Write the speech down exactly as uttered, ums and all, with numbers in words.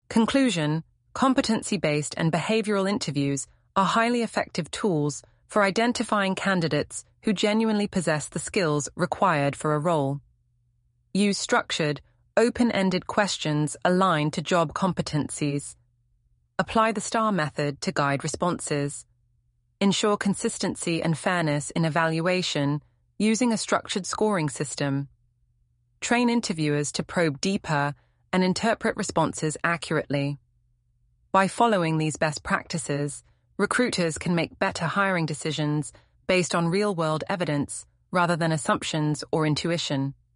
Conclusion: competency-based and behavioral interviews are highly effective tools for identifying candidates who genuinely possess the skills required for a role. Use structured, open-ended questions aligned to job competencies. Apply the STAR method to guide responses. Ensure consistency and fairness in evaluation using a structured scoring system. Train interviewers to probe deeper and interpret responses accurately. By following these best practices, recruiters can make better hiring decisions based on real-world evidence rather than assumptions or intuition.